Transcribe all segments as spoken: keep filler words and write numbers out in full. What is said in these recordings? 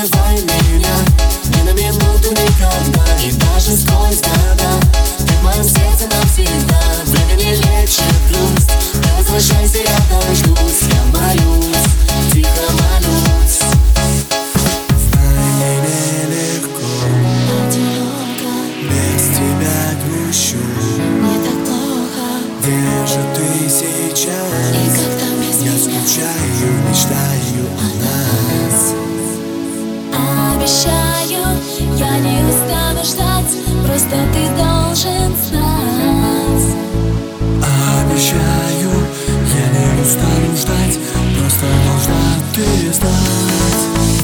забывай меня ни на минуту никогда. И даже сквозь года ты в моем сердце навсегда. Время не лечит грусть, ты возвращайся, я дождусь. Я молюсь, тихо молюсь. Знай, мне нелегко, одиноко, без тебя грущу. мне так плохо. Где же ты сейчас? И как там без Я меня? скучаю, мечтаю о нас. Обещаю, я не устану ждать, просто ты должен знать. Обещаю, я не устану ждать, просто должна ты знать.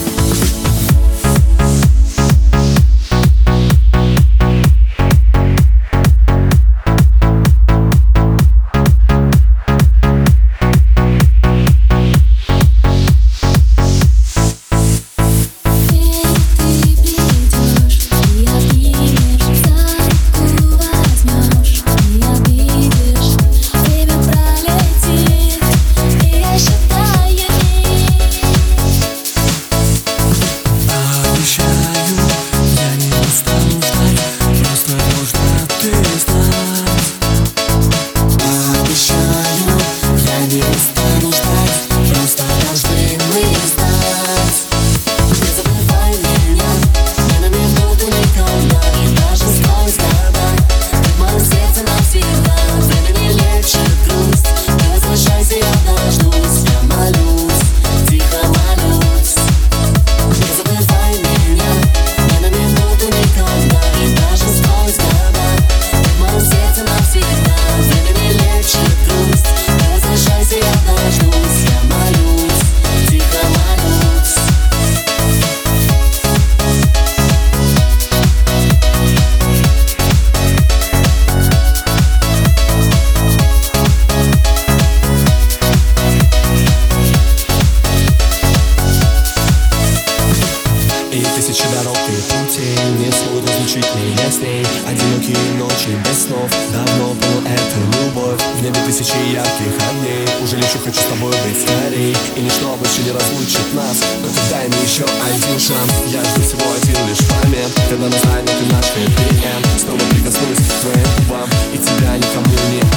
Тысячи дорог и путей не смогут разлучить меня с ней. Одинокие ночи без снов, давно понял эту любовь. В небе тысячи ярких огней, уже лечу, хочу с тобой быть скорей. И ничто больше не разлучит нас, только дай мне еще один шанс. Я жду всего один лишь момент, когда настанет и наш хэппи энд. Снова прикоснусь к твоим губам, и тебя никому не